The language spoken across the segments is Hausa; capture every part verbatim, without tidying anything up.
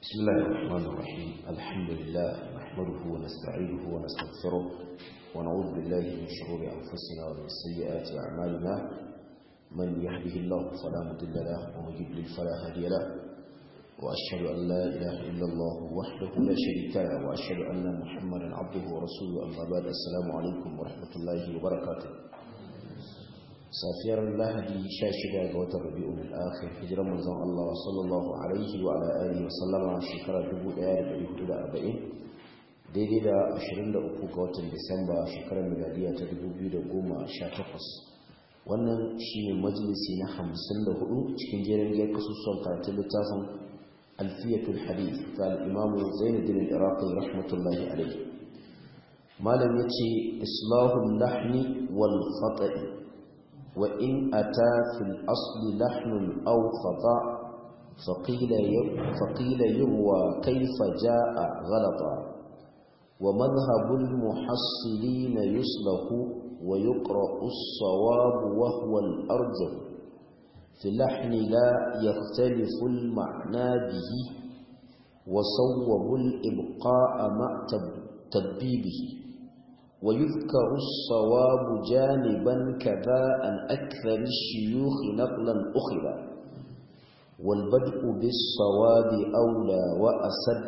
بسم الله الرحمن الرحيم. الحمد لله نحمده ونستعينه ونستغفره ونعوذ بالله من شرور أنفسنا ومن سيئات أعمالنا. من يهده الله فلا مضل له ومن يضلل فلا هادي له، وأشهد أن لا إله إلا الله وحده لا شريك له، وأشهد أن محمدا عبده ورسوله. أما بعد، السلام عليكم ورحمة الله وبركاته. safiyar lahadi sha shida ga watan rabi'ul akhir, hijiran manzon Allah sallallahu alaihi wa ala alihi wa sallama shekara dubu ɗaya da ɗari hudu da arba'in, daidai da ashirin da uku ga watan Disamba shekarar miladiya ta dubu biyu da goma sha takwas. Wannan shine majalisi na hamsin da hudu cikin jerin giyar kasusuwan karatun littafin alfiyatul hadith ta al-imam Zainuddin al-Iraqi rahmatullahi alaihi. malam yace islahul lahni wal khata'i وإن أتى في الأصل لحن أو خطأ فقيل فقيل يروى كيف جاء غلطا. ومذهب المحصلين يصلح ويقرأ الصواب وهو الأرجح. في اللحن لا يختلف المعنى به، وصوب الإبقاء مع تدبيبه. ويذكر الصواب جانبا كذا عن أكثر الشيوخ نقلا أخرى. والبدء بالصواب أولى وأسد،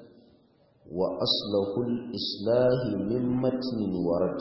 وأصله الإصلاح من متن ورد.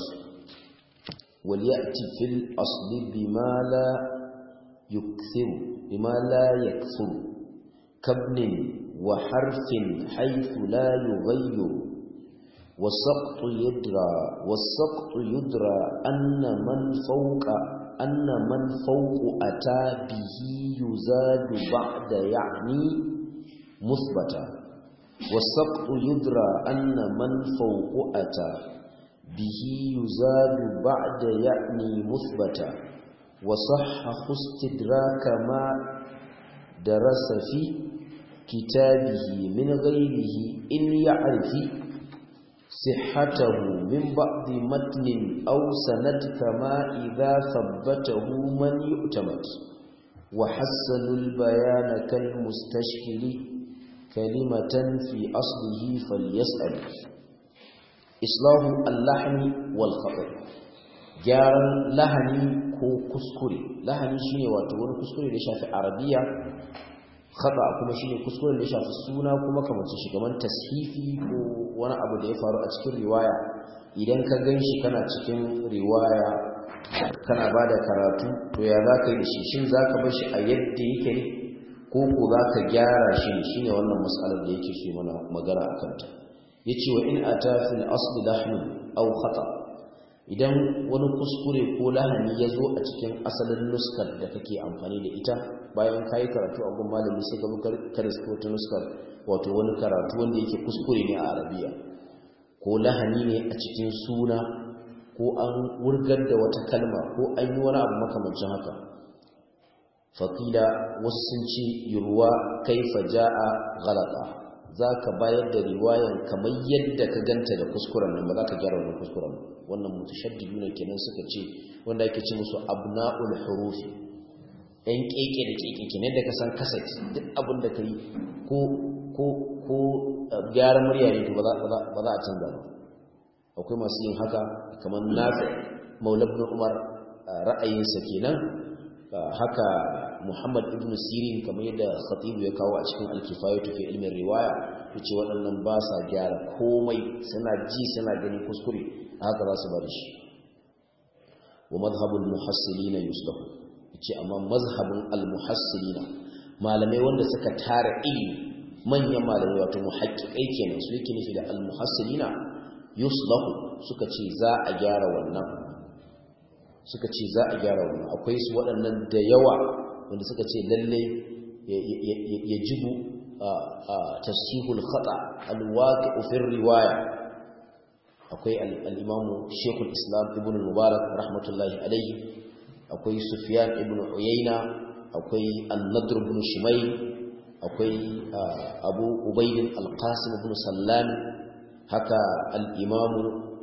وليأتي في الأصل بما لا يكثر بما لا يكثر كابن وحرف حيث لا يغير. والسقط يدرى والسقط يدرى أن من فوق أن من فوق أتى به يزاد بعد يعني مثبتا. والسقط يدرى أن من فوق أتى به يزاد بعد يعني مثبتا. وصحح استدراك ما درس في كتابه من غيره إن يعرف صحته من بعض متن أو سند، كما إذا ثبته من يؤتمد. وحسن البيان كالمستشكل كلمة في أصله فليسأل. إصلاح اللحن والخطأ، gyaran lahani ko kuskure. lahani shine wato wani kuskure da shafi arabiya, khata kuma shine kuskuren da ya shafi suna kuma kamar shi gaban tashifi ko wani abu da ya faru a cikin riwaya. Idan ka ganshi kana cikin riwaya kana bada karatu, to ya zaka yi da shi? Shin zaka bar shi a yadda yake ne ko ko zaka gyara shi? Shine wannan mas'alar da yake so mana magana akan ta. Yace wa in ata fil asli lahnu aw khata, idan wani kuskure ko lahani ya zo a cikin asalin nuskar da kake amfani da ita, bayan ka yi karatu a gun malami sai ka bukar karisko ta nuskar, wato wani karatu wanda yake kuskure ne a arabiya, ko lahani ne a cikin suna, ko an wurgar da wata kalma, ko an yi wani abu makamancin haka. faƙila wasu sun ce yurwa kaifa ja'a ghalata, za ka bayar da riwayan kamar yadda ka ganta da kuskuren nan, ba za ka gyara wannan kuskuren. wannan mutashaddidu ne kenan suka ce, wanda ake ce musu abna'ul hurufi, ɗan keke da keke kenan da ka san kaset, duk abin da kai ko ko ko gyara murya ne ba za ba za a canza ba. akwai masu yin haka kamar Nafi Maula ibn Umar, ra'ayinsa kenan. haka Muhammad ibn Sirin, kamar yadda Khatib ya kawo a cikin Al-Kifayatu fi ilmin riwaya, yace waɗannan ba sa gyara komai, suna ji suna gani kuskure, haka za su bari shi. wa madhhabul muhassilina yuslahu, yace amma mazhabin al-muhassilina, malamai wanda suka tara ilimi, manyan malamai wato muhaqqiqai kenan, su yake nufi da al-muhassilina yuslahu, suka ce za a gyara wannan suka ce za a gyara wannan akwai su waɗannan da yawa wanda suka ce lalle ya jibu tasihul khata al-waqi'u fi riwaya. akwai al-imamu Sheikhul Islam Ibn Mubarak rahmatullahi alayhi, akwai Sufyan ibn Uyayna, akwai An-Nadr ibn Shumayl, akwai Abu Ubayd al-Qasim ibn Sallam, haka al-imamu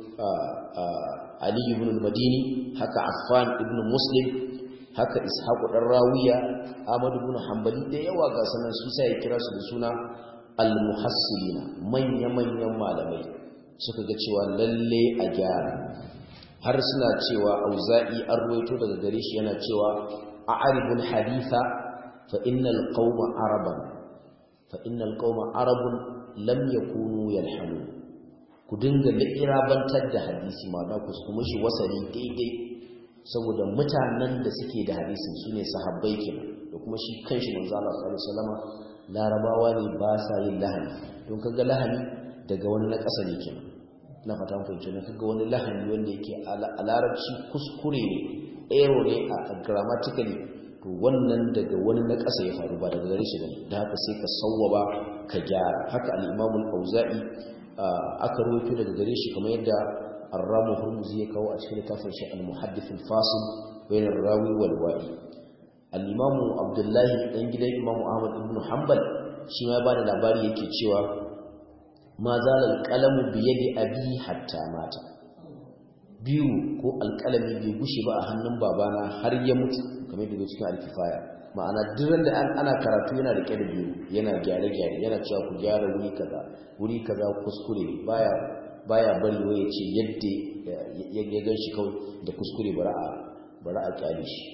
Ali ibn al-Madini, haka Affan ibn Muslim, haka Ishaq dan Rawiya, Ahmad ibn Hanbali, da yawa ga sanan su sai ya kira su da suna al-muhassirina manya-manyan malamai suka ga cewa lalle a gyara har suna cewa auza'i an ruwaito daga gare shi yana cewa a'ribul haditha fa innal qauma araban fa innal qauma arabun lam yakunu yalhamu ku dinga irabantar da hadisi ma da ku kuma shi wasali daidai saboda mutanen da suke da hadisin sune sahabbai kenan da kuma shi kanshi manzo Allah sallallahu alaihi wasallam larabawa ne ba sa yin lahani don kaga lahani daga wani na ƙasa ne kenan na fata mun fahimci ne kaga wani lahani wanda yake a larabci kuskure ne error ne a grammatically to wannan daga wani na ƙasa ya faru ba daga gare shi bane da haka sai ka sawwaba ka gyara haka al-Imam al-Auza'i aka rawaito daga gare shi kamar yadda Ar-Ramu Hurmuzi ya kawo a cikin littafin shi al-Muhaddith al-Fasil bayan ar-rawi wal wa'i al-Imam Abdullah dan gidan Imam Ahmad ibn Hanbal shi ma ba da labari yake cewa ma zala al-qalamu bi yadi abi hatta mata biyu ko alƙalami bai gushe ba a hannun babana har ya mutu kamar da cikin al-Kifaya ma'ana duran da ana karatu yana rike da biyu yana gyare-gyare yana cewa ku gyara wuri kaza wuri kaza kuskure baya baya bari waye ce yadda ya gan shi kawai da kuskure bara a bara a kyale shi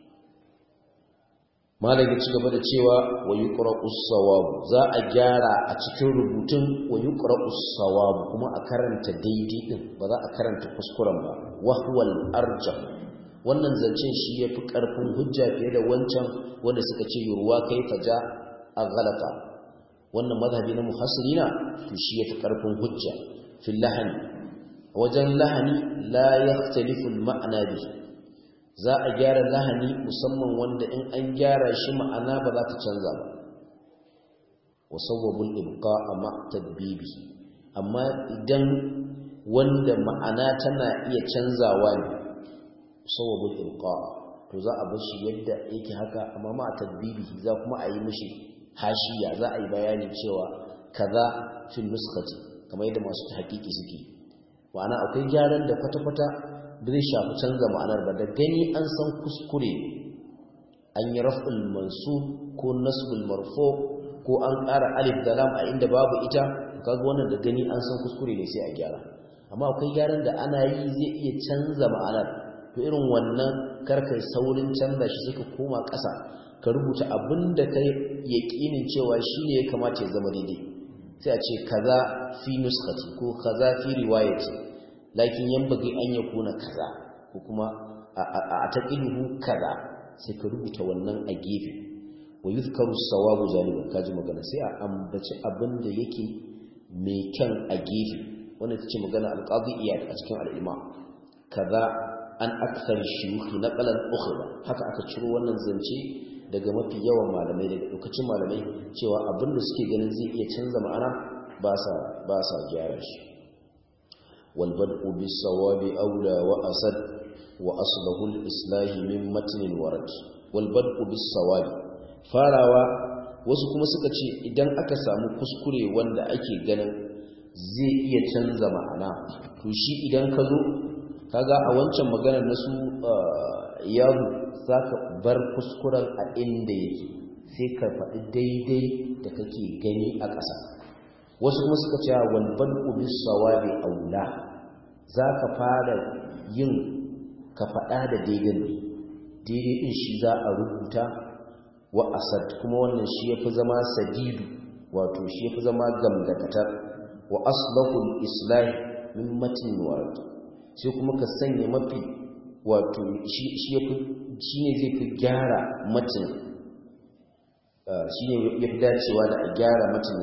malam ya ci gaba da cewa wa yuqra'us sawab za a gyara a cikin rubutun wa yuqra'us sawab kuma a karanta daidai din ba za a karanta kuskuren ba wa huwal arjah wannan zancen shi yafi karfin hujja fiye da wancan wanda suka ce yurwa kai faja a galata wannan mazhabi na mufassirina to shi yafi karfin hujja fil lahani wajen lahani la yakhtalifu al ma'na bi za a gyara lahani musamman wanda in an gyara shi ma'ana ba za ta canza ba wa sawwabul ibqa'a ma tadbibi amma idan wanda ma'ana tana iya canzawa ne sawabul ilqa to za a bar shi yadda yake haka amma ma tadbibihi za kuma a yi mishi hashiya za a yi bayani cewa kaza fil nuskhati kamar yadda masu tahqiqi suke ma'ana akwai gyaran da kwata-kwata da zai shafi canza ma'anar ba da gani an san kuskure an yi raf'ul mansub ko nasbul marfu ko an ƙara alif da lam a inda babu ita kaga wannan da gani an san kuskure ne sai a gyara amma akwai gyaran da ana yi zai iya canza ma'anar to irin wannan karkai saurin canza shi suka koma ƙasa ka rubuta abinda kai yaqinin cewa shine ya kamata ya zama daidai sai a ce kaza fi nuskhati ko kaza fi riwayati lakin yanbaghi an yakuna kaza ko kuma a taqiluhu kaza sai ka rubuta wannan a gefe wa yuzkaru sawabu zalika kaji magana sai a ambaci abinda yake mai kyan a gefe wannan tace magana al-qadi iyad a cikin al-imam kaza an akthar shuyukh naqalan ukhra haka aka ciro wannan zance daga mafi yawan malamai daga lokacin malamai cewa abinda suke ganin zai iya canza ma'ana ba sa ba sa gyara shi wal bad'u bis sawabi aula wa asad wa aslahu al islah min matn warad wal bad'u bis sawabi farawa wasu kuma suka ce idan aka samu kuskure wanda ake ganin zai iya canza ma'ana to shi idan ka zo kaga a wancan maganar nasu yaro zaka bar kuskuren a inda yake sai ka faɗi daidai da kake gani a ƙasa wasu kuma suka ce wal bad'u bis sawabi aula zaka fara yin ka faɗa da daidai daidai din shi za a rubuta wa asad kuma wannan shi yafi zama sadidu wato shi yafi zama gamdakatar wa aslahul islah min matn warad sai kuma ka sanya mafi wato shi ne zai fi gyara matan shi ne ya fi dacewa da a gyara matan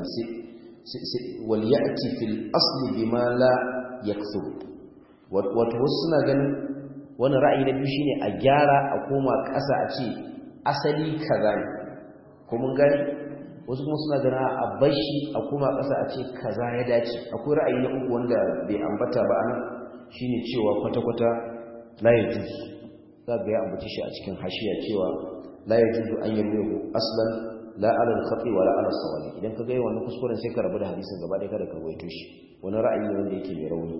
wal ya'ti fil asli bima la yakthur wato wasu suna ganin wani ra'ayi na biyu shine a gyara a koma ƙasa a ce asali kaza ne ko mun gani wasu kuma suna ganin a bashi a koma ƙasa a ce kaza ya dace akwai ra'ayi na uku wanda bai ambata ba anan shine cewa kwata-kwata la yajuzu za ga ya ambaci shi a cikin hashiya cewa la yajuzu an yamuhu aslan la ala al-khati wa la ala sawabi idan ka ga wannan kuskuren sai ka rabu da hadisin gaba ɗaya kada ka waito shi wani ra'ayi ne wanda yake mai rauni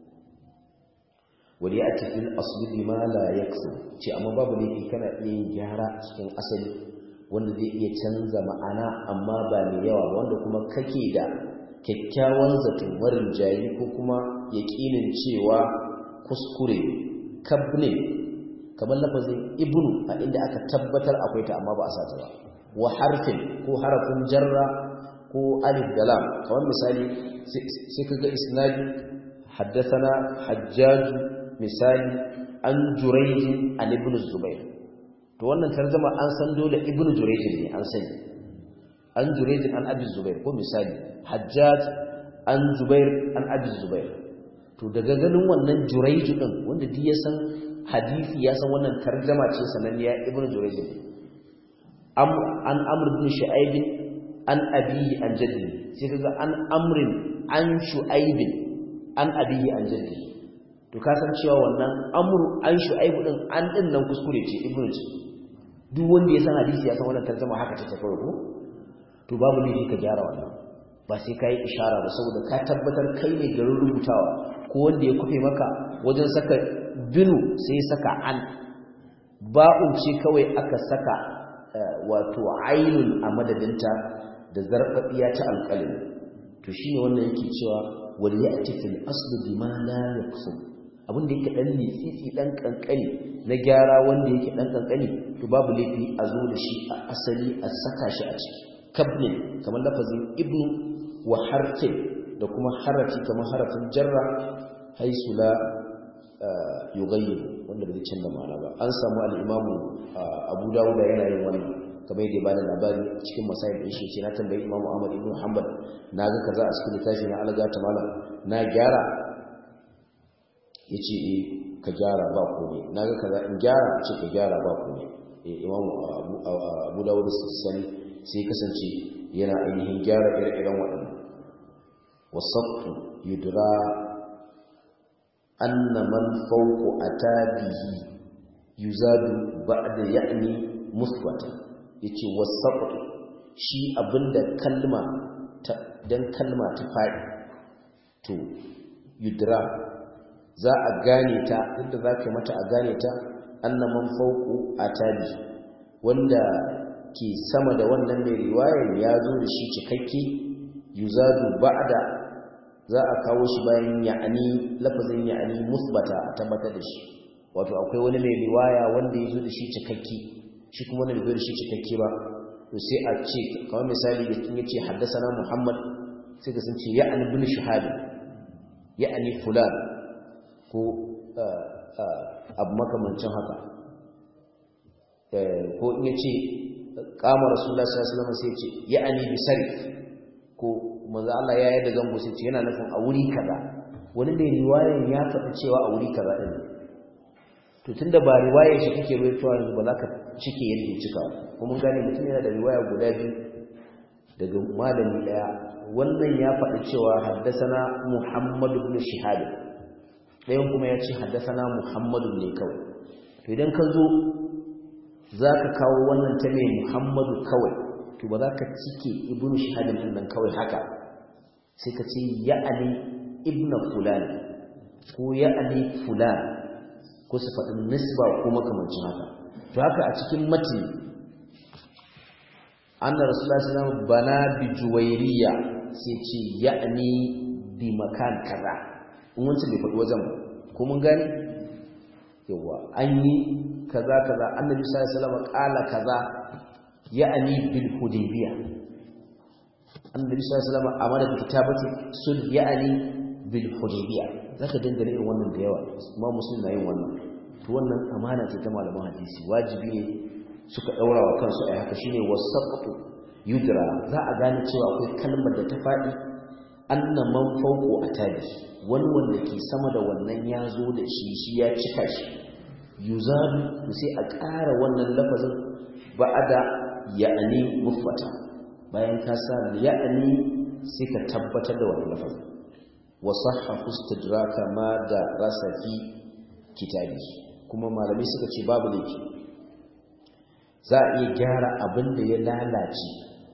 wali ya'ti fil asli bima la yaksu ce amma babu laifi kana iya yin gyara cikin asali wanda zai iya canza ma'ana amma ba mai yawa ba, wanda kuma kake da kyakkyawan zato marin jayi ko kuma yaƙinin cewa kuskure kabne kamar lafazin ibnu a inda aka tabbatar akwai ta amma ba a sata ba, wa harfin ko harafin jarra ko alif da lam. kamar misali sai kaga isnadi haddathana hajjaj misali an jurayj an ibn zubair, to wannan tarjuma an san dole ibn jurayj ne, an sani an jurayj an abi zubair, ko misali hajjaj an zubair an abi zubair. to daga ganin wannan jurayj din wanda duk ya san hadisi ya san wannan tarjuma ce sananniya ibn jurayj ne. am an amr ibn shu'aib an abihi an jaddi, sai kaga an amrin an shu'aib an abihi an jaddi, to ka san cewa wannan amru an shu'aib din an din nan kuskure ce ibnu ce. duk wanda ya san hadisi ya san wannan tarjuma haka take kawai ko, to babu ne ka gyara wannan, ba sai kai ishara ba, saboda ka tabbatar kai ne garin rubutawa, ko wanda ya kufe maka wajen saka binu sai saka an, ba'un ce kawai aka saka wato ainun a madadinta da zarbabiya ta alqalim. to shine wannan yake cewa wal ya'ti fil asli bima la yaqsum, abin da yake dan litsitsi dan kankani na gyara wanda yake dan kankani, to babu laifi a zo da shi a asali a saka shi a ciki. kabne kamar lafazin ibnu, wa harfin da kuma harafi kamar harafin jarra haisu la yughayyiru, wanda bai canza ma'ana ba. an samu al-imamu Abu Dawud yana yin wannan kamar yadda ya bada labari cikin masail din shi, na tambayi Imam Ahmad ibn Hanbal, naga kaza a cikin littafi na alga ta malam na gyara, yace eh ka gyara ba komai, naga kaza in gyara ce ka gyara ba komai. eh Imam Abu, Abu Dawud sai sai kasance yana ainihin gyara ire-iren waɗannan. wasaqtu yudra anna man fawqa atabihi yuzadu ba'da ya'ni musbata, yace wasaqtu shi abinda kalma ta dan kalma ta fadi to yudra za a gane ta, inda zaka mata a gane ta anna man fawqa atabihi, wanda ke sama da wannan mai riwayar ya zo da shi cikakke, yuzadu ba'da za a kawo shi bayan ya'ani, lafazin ya'ani musbata a tabbatar da shi. wato akwai wani mai riwaya wanda ya zo da shi cikakke, shi kuma wanda bai zo da shi cikakke ba, to sai a ce kamar misali da kin yace haddathana Muhammad, sai ka san ce ya'ani ibn Shihab, ya'ani fulan, ko abu makamancin haka. ko in yace qama Rasulullah sallallahu alaihi wasallam sai ya ce ya'ani bisarif, ko manzo Allah ya yarda zango sai ce yana nufin a wuri kaza, wani da riwayar ya faɗi cewa a wuri kaza din. to tunda ba riwayar shi kake rawaitowa yanzu ba za ka cike yadda ya cika, kuma mun gane mutum yana da riwaya guda biyu daga malami daya, wannan ya faɗi cewa haddathana Muhammad ibn Shihab, ɗayan kuma ya ce haddathana Muhammad ne kawai. to idan ka zo zaka kawo wannan ta mai Muhammadu kawai, to ba za ka cike ibn Shihab din nan kawai haka, sai ka ce ya'ani ibn fulan ko ya'ani fulan, ko su faɗin nisba ko makamancin haka. to haka a cikin matni anna Rasulullah sallallahu alaihi wasallam bana bi juwayriya, sai ce ya'ani bi makan kaza, in wancan bai faɗi wajen ko mun gane yawa an yi kaza kaza, annabi sallallahu alaihi wasallam qala kaza ya'ani bil hudaybiyah, annabi sallallahu alaihi wasallam amara bi kitabati sul ya'ani bil hudaybiyah. zaka dangane irin wannan da yawa, kuma muslim na yin wannan. to wannan amana ce ta malaman hadisi, wajibi ne suka daura wa kansu ai haka, shine wasaqtu yudra, za a gane cewa akwai kalmar da ta fadi anna man fawqu atabi, wani wanda ke sama da wannan ya zo da shi shi ya cika shi, yuzabu sai a ƙara wannan lafazin ba'ada ya'ani mufata, bayan ka sa ya'ani sai ka tabbatar da wannan lafazin. wa sahhahu istidraka ma da rasafi kitabi, kuma malamai suka ce babu laifi za a iya gyara abin da ya lalace,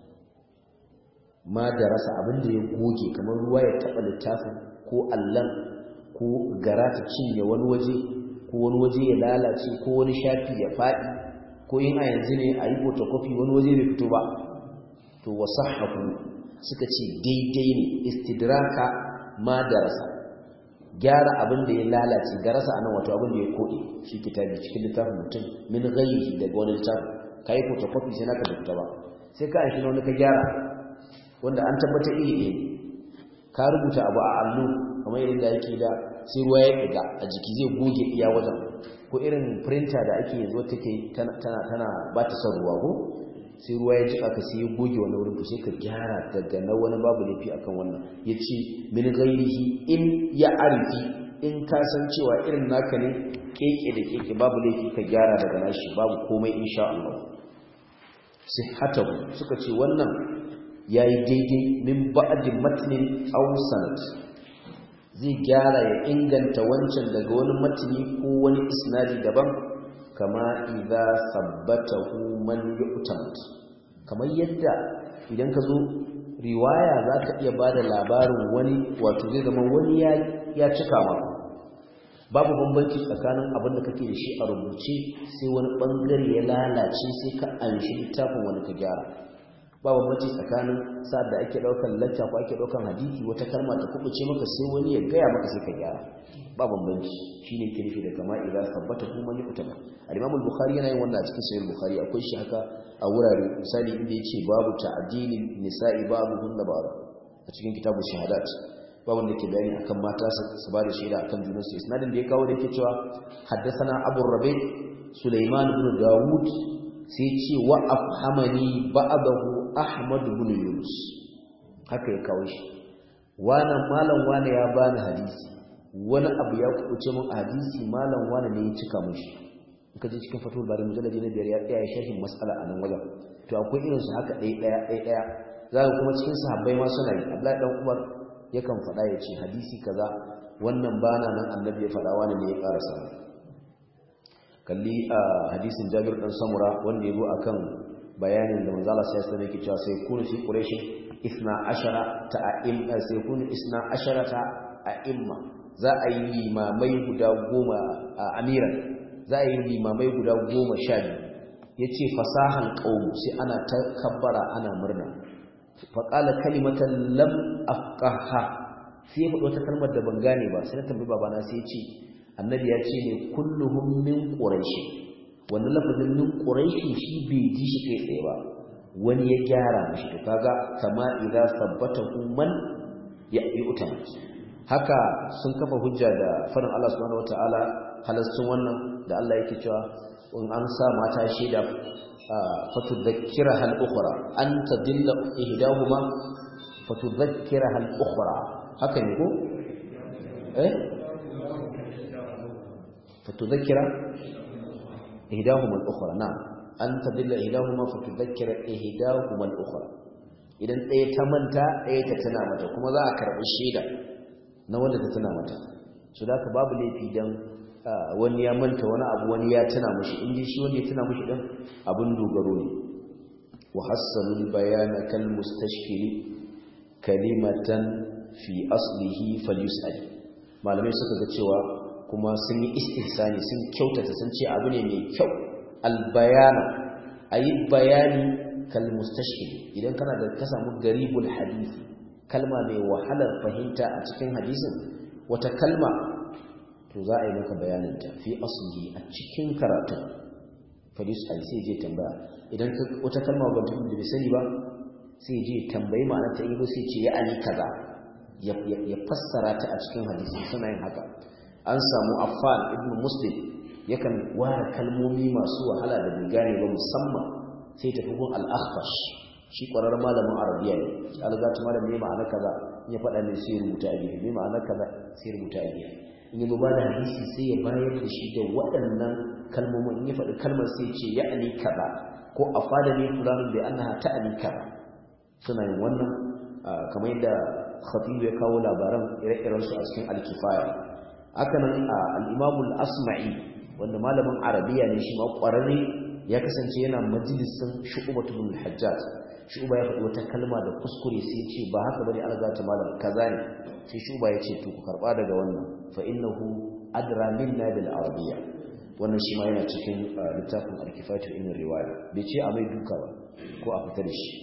ma da rasa abin da ya goge, kamar ruwa ya taɓa littafin ko allan, ko gara ta cinye wani waje, ko wani waje ya lalace, ko wani shafi ya faɗi, ko in a yanzu ne a yi photocopy wani waje bai fito ba to wasahahu suka ce daidai ne istidraka ma darasa gyara abin da ya lalace garasa anan wato abin da ya kode shi kitabi cikin littafin mutum min ghairihi daga wani littafi kai photocopy sai naka fita ba sai ka shi wani ka gyara wanda an tabbata iri ɗaya ka rubuta abu a allo kamar yadda yake da sai ruwa ya diga a jiki zai goge iya wajen ko irin printer da ake yanzu take tana tana ba ta son ruwa ko sai ruwa ya jika ka sai ya goge wani wurin to sai ka gyara daga na wani babu laifi akan wannan yace min ghairihi in ya arifi in ka san cewa irin naka ne keke da keke babu laifi ka gyara daga nashi babu komai insha Allah sihhatahu suka ce wannan yayi daidai min ba'di matnin aw sanad zai gyara ya inganta wancan daga wani matni ko wani isnadi daban kama idza sabbatahu man yu'tamad kamar yadda idan ka zo riwaya zaka iya bada labarin wani wato zai zama wani ya ya cika ma babu bambanci tsakanin abin da kake da shi a rubuce sai wani bangare ya lalace sai ka anshi littafin wani ka gyara babu bambanci tsakanin sa'ad da ake daukan lacca ko ake daukan hadisi wata kalma ta kubuce maka sai wani ya gaya maka sai ka gyara ba bambanci shine ke nufi da kama idan sabbata kuma ni kutaba al-Imam al-Bukhari yana yin wannan a cikin Sahih al-Bukhari akwai shi haka a wurare misali inda yace babu ta'dilin nisa'i babu hunna ba a cikin kitabu shahadat babu da ke bayani akan mata su ba da shaida akan junan su isnadin da ya kawo da yake cewa haddathana Abu Rabi Sulaiman ibn Dawud sai ce wa afhamani ba'dahu Ahmad ibn Yunus haka ya kawo shi wannan malam wani ya bani hadisi wani abu ya kuce mun hadisi malam wani ne ya cika mushi in ka je cikin fatul bari mujalladi na biyar ya tsaya sharhin mas'ala anan wajen to akwai irin su haka dai daya dai daya zaka kuma cikin sahabbai ma suna yi Abdullahi dan Umar yakan faɗa ya ce hadisi kaza wannan bana nan annabi ya faɗa wani ne ya karasa kalli a hadisin Jabir dan Samura wanda ya zo akan bayanin da manzo Allah sai ya yake cewa sai kunu fi quraish isna ashara ta a'imma sai kunu isna ashara ta a'imma za a yi limamai guda goma a amiran za a yi limamai guda goma sha biyu yace fasahan qaum sai ana ta kabbara ana murna fa qala kalimatan lam afqaha sai ya faɗi wata kalmar da ban gane ba sai na tambayi babana sai ya ce annabi ya ce ne kulluhum min quraish wannan lafazin min quraish shi bai ji shi kai tsaye ba wani ya gyara mishi to kaga kama idza sabbatahu man ya'uta haka sun kafa hujja da farin Allah subhanahu wataala halassun wannan da Allah yake cewa in an sa mata shaida fatudhakkira hal ukhra an tadilla ihdahuma fatudhakkira hal ukhra haka ne ko eh fatudhakkira ihdahuma al ukhra na an tadilla ihdahuma fatudhakkira ihdahuma al ukhra idan ɗaya ta manta ɗaya ta tana mata kuma za a karɓi shaida na wanda ta tana mata so da babu laifi dan wani ya manta wani abu wani ya tana mushi inda shi wanda ya tana mushi din abun dogaro ne wa hassanul bayana kal mustashkili kalimatan fi aslihi falyusal malamai suka ga cewa kuma sun yi istihsani sun kyautata sun ce abu ne mai kyau al bayana ayi bayani kal mustashkili idan kana da ka samu garibul hadisi kalma mai wahalar fahimta a cikin hadisin wata kalma to za a yi maka bayaninta fi asli a cikin karatu fadis ai sai je tambaya idan wata kalma ba ta da sani ba sai je tambayi ma'anar ta ibo sai ce ya ali kaza ya fassara ta a cikin hadisi suna yin haka an samu Affan ibn Muslim yakan ware kalmomi masu wahala da bai gane ba musamman sai tafi gun al-Akhfash shi ƙwararren malamin arabiya ne algatu malam ne ma'ana kaza ya faɗa ne sai rubuta a gefe ne ma'ana kaza sai rubuta a gefe in yi ba da hadisi sai ya bayar da shi da waɗannan kalmomin in ya faɗi kalmar sai ce ya ani kaza ko a fada ne fulanin bai annaha ta ani kaza suna yin wannan kamar yadda khatibu ya kawo labaran ire-iren su a cikin alkifaya haka nan al-imamul asma'i wanda malamin arabiya ne shi ma ƙwararre ya kasance yana majalisin shu'batu bin al-hajjaj shuba ya faɗi wata kalma da kuskure sai ya ce ba haka bane algata malam kaza ne sai shuba ya ce to ku karba daga wannan fa innahu adra minna bil arabiyya wannan shi ma yana cikin littafin al-kifayatu in riwaya bai ce a mai duka ba ko a fita da shi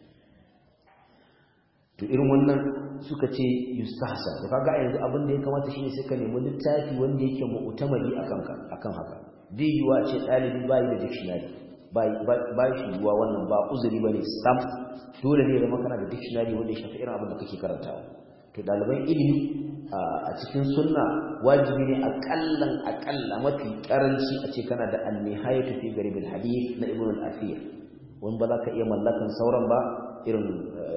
to irin wannan suka ce yustahsa to kaga yanzu abin da ya kamata shine sai ka nemi littafi wanda yake mu'tamadi akan ka akan haka bai yiwa ce dalibi bai da dictionary bai bai shi yiwa wannan ba uzuri bane sam dole ne da makana da dictionary wanda ya shafi irin abin da kake karantawa to daliban ilimi a cikin sunna wajibi ne akallan akalla mafi karanci a ce kana da an-nihayatu fi garib al-hadith na ibn al-athir wanda ba za ka iya mallakan sauran ba irin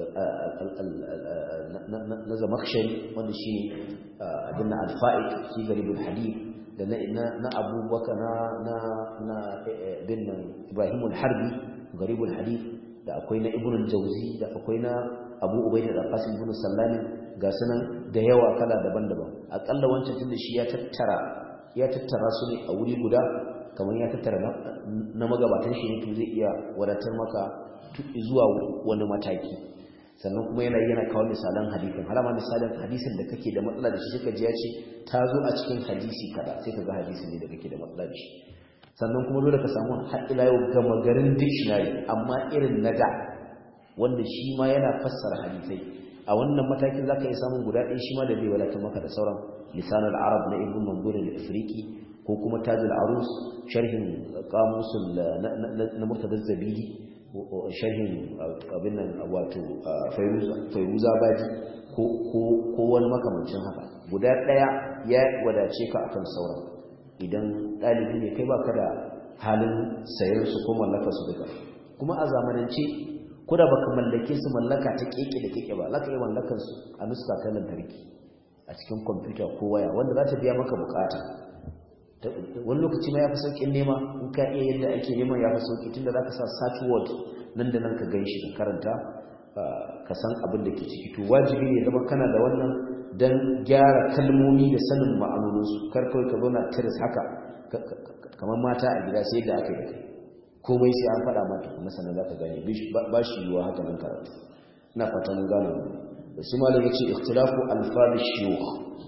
na zamakshari wanda shi ne abin al-fa'iq fi garib al-hadith da na abubakar na bin ibrahim al-harbi garib al-hadith da akwai na ibn al-jawzi da akwai na abu ubaida da qasim ibn sallami ga sunan da yawa kala daban-daban akalla wancan tunda shi ya tattara ya tattara su ne a wuri guda kamar ya tattara na magabatan shi ne to zai iya wadatar maka zuwa wani mataki sannan kuma yana yana kawo misalan hadisin halama misalan hadisin da kake da matsala da shi suka ji ya ce ta zo a cikin hadisi kada sai ka ga hadisin ne da kake da matsala da shi sannan kuma dole ka samu har ila yau gama garin dictionary amma irin na da wanda shi ma yana fassara hadisai a wannan matakin zaka iya samun guda ɗaya shi ma da zai wadatar maka da sauran lisanul arab na ibn manzur al-afriqi ko kuma tajul arus sharhin qamusul na murtada zabidi sharhin abin nan wato fayruza baji ko ko wani makamancin haka guda ɗaya ya wadace ka akan sauran idan ɗalibi ne kai baka da halin sayar su ko mallakar su duka kuma a zamanance ko da baka mallake su mallaka ta keke da keke ba za ka yi mallakar su a nuska ta lantarki a cikin kwamfuta ko waya wanda za ta biya maka bukata wani lokaci ma ya fi sauƙin nema in ka iya yadda ake neman ya fi sauƙi tunda za ka sa search word nan da nan ka gan shi ka karanta ka san abin da ke ciki to wajibi ne zama kana da wannan don gyara kalmomi da sanin ma'anoninsu kar kawai ka zauna tiris haka kamar mata a gida sai da aka yi kai komai sai an faɗa mata kuma sannan za ka gane ba shi yiwuwa haka nan karatu ina fata mun gane da su malam ya ce ikhtilafu alfabi shiyukh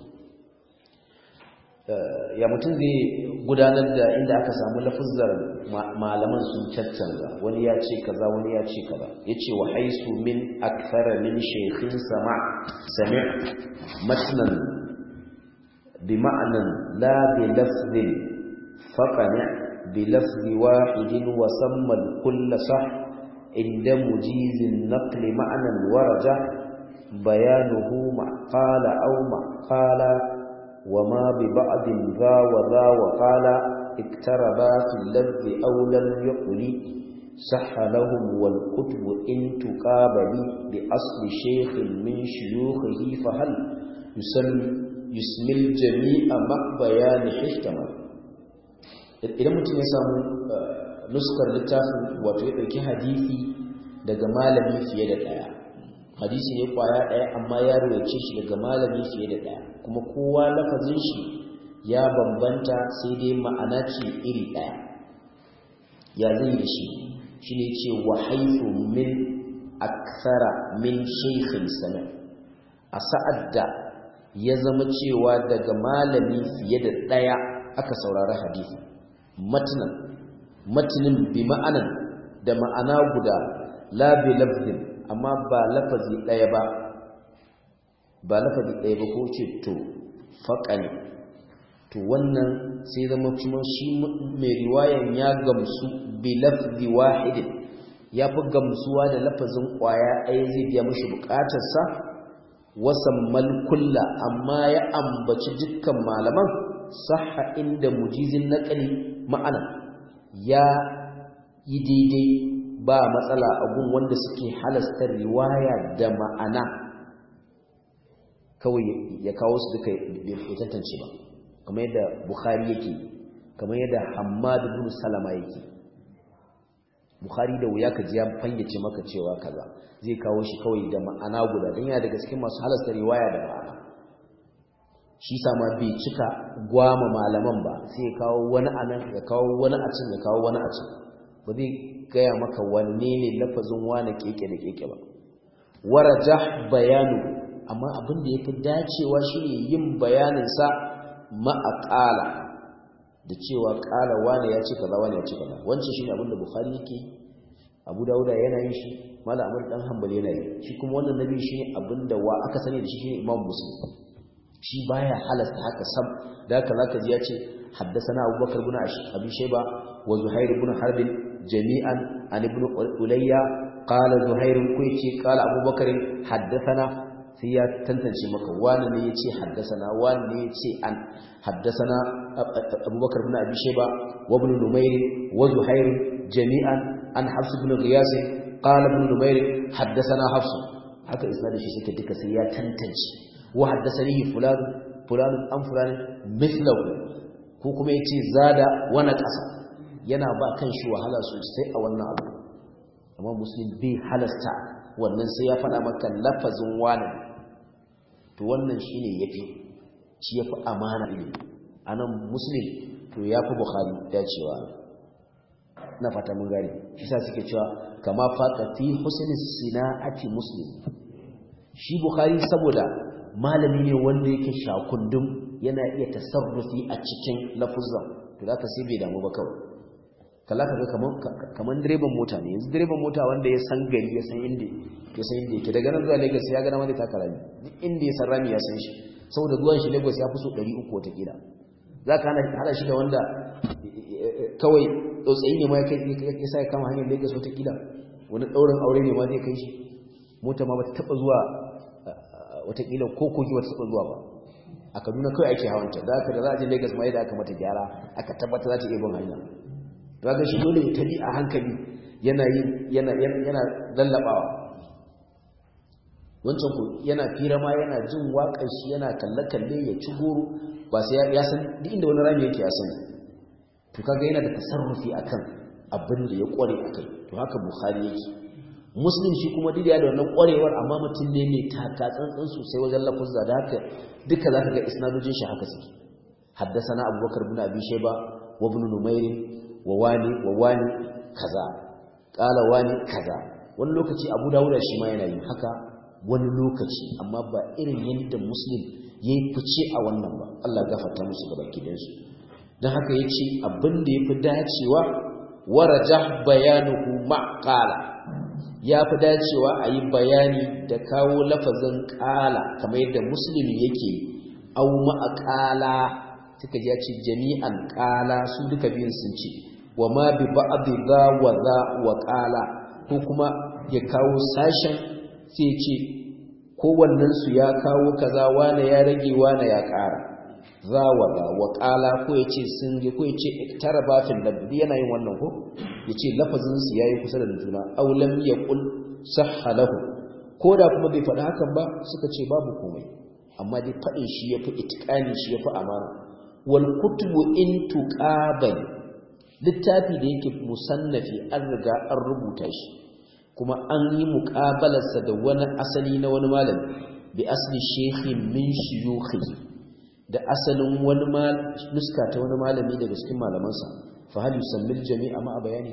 ya mutum zai gudanar da inda aka samu lafuzzar malaman sun caccanza wani ya ce kaza wani ya ce kaza ya ce wa haisu min akthara min shaykhin sama sami' matnan bi ma'anan la bi lafzin faqani bi lafzi wahidin wa samma kull sah inda mujizin naqli ma'anan waraja bayanuhu ma qala aw ma qala وما ببعض ذا وذا وقال اقتربا في اللذ أو لم يقل صح لهم والكتب إن تقابل بأصل شيخ من شيوخه فهل يسمي يسمي الجميع مع بيان احتمال idan mutum ya samu nuskar littafin wato ya dauki hadisi daga malami fiye da daya hadisi ne kwaya daya amma ya rawaice shi daga malami fiye da daya kuma kowa lafazin shi ya bambanta sai dai ma'ana ce iri daya ya zai da shi shine ce wa haythu min akthara min shaykhin sana a sa'ad da ya zama cewa daga malami fiye da daya aka saurari hadisi matnan matnin bi ma'anan da ma'ana guda la bi lafzin amma ba lafazi ɗaya ba ba lafazi ɗaya ba ko ce to faƙani to wannan sai zama kuma shi mai riwayan ya gamsu bi lafzi wahidin ya fi gamsuwa da lafazin ƙwaya ɗaya zai biya mashi buƙatarsa wasan malkulla amma ya ambaci dukkan malaman sahha inda mujizin naƙali ma'ana ya yi daidai ba matsala a gun wanda suke halasta riwaya da ma'ana kawai ya kawo su duka ya tantance ba kamar yadda Bukhari yake kamar yadda Hammad ibn Salama yake Bukhari da wuya ka ji ya fangace maka cewa kaza zai kawo shi kawai da ma'ana guda dan yana daga cikin masu halasta riwaya da ma'ana shi sama bai cika gwama malaman ba sai ya kawo wani anan ya kawo wani a can ya kawo wani a can ba zai gaya maka wanne ne lafazin wani keke da keke ba warajah bayanu amma abin da yafi dacewa shine yin bayanin sa ma'aqala da cewa qala wani ya ce kaza wani ya ce kaza wancan shine abin da Bukhari yake Abu Dawud yana yin shi Malam Ahmad dan Hanbali yana yi shi kuma wannan nabi shine abin da wa aka sani da shi shine Imam Muslim shi baya halasta haka sam da haka zaka ji ya ce haddathana Abu Bakar ibn Abi Shayba wa Zuhair ibn Harb jami'an an ibn Ulayya qala Zuhair ko yace qala Abu Bakar haddathana sai ya tantance maka wani ne yace haddathana wani ne yace an haddathana Abu Bakar ibn Abi Shayba wa ibn Numayr wa Zuhair jami'an an Hafs ibn Ghiyas qala ibn Numayr haddathana Hafs haka isnadin shi suke duka sai ya tantance wa haddathani fulan fulan an fulan mithlahu ko kuma yace zada wa naqasa yana ba kan shi wahala sosai a wannan abu amma Muslim bai halasta wannan sai ya faɗa maka lafazin wani to wannan shine yafi shi yafi amana ne anan Muslim to yafi Bukhari dacewa na fata mun gane shi sa suke cewa kama faqa fi husni sina'ati Muslim shi Bukhari saboda malami ne wanda yake shakundum yana iya tasarrufi a cikin lafuzan to zaka sai bai damu ba kawai kalla kaga kaman kaman direban mota ne yanzu direban mota wanda ya san gari ya san inda ya san inda yake daga nan zuwa Lagos ya ga na wanda ta karami duk inda ya san rami ya san shi saboda zuwan shi Lagos ya fi so ɗari uku wata kila zaka hana hada shi da wanda kawai tsautsayi ne ma ya kai ya sai kama hanyar Lagos wata kila wani daurin aure ne ma zai kai shi mota ma bata taba zuwa wata kila ko koki wata taba zuwa ba a Kaduna kai ake hawanta da haka da za a je Lagos ma yadda aka mata gyara aka tabbata za ta iya bin hanya daga shi dole ya tabi a hankali yana yana yana lallabawa wancan ku yana fira ma yana jin waƙar shi yana kalle kalle ya ci goro ba sai ya san duk inda wani rami yake ya sani to kaga yana da tasarrufi akan abin da ya kware akai to haka Bukhari yake Muslim shi kuma duk da wannan kwarewar amma mutum ne mai taka tsantsan sosai wajen lafuzza da haka duka zaka ga isnadojin shi haka suke haddathana Abubakar ibn Abi Shayba wa ibn Numayr wa wani wa wani kaza kala wani kaza wani lokaci Abu Dawud shi ma yana yin haka wani lokaci amma ba irin yadda Muslim yayi fice a wannan ba Allah gafarta musu gaba kidan su dan haka yace abin da yafi dacewa warajah bayanuhu maqala yafi dacewa ayi bayani da kawo lafazin qala kamar yadda Muslim yake au maqala suka ji ya ce jami'an qala su duka biyun sun ce wa ma bi ba'dhi za wa za wa qala ko kuma ya kawo sashen sai ya ce kowannen su ya kawo kaza wane ya rage wane ya ƙara za wa za wa qala ko ya ce sun ji ko ya ce iktaraba fil labdi yana yin wannan ko ya ce lafazin su yayi kusa da juna aw lam yaqul sahha lahu ko da kuma bai faɗi hakan ba suka ce babu komai amma dai faɗin shi yafi itqani shi yafi amana wal kutubu in tuqabal littafi da yake musannafi an riga an rubuta shi kuma an yi muqabalarsa da wani asali na wani malami bi asli shaykhin min shuyukhi da asalin wani mal nuska ta wani malami daga cikin malamansa fa hal yusammil jami'a ma bayani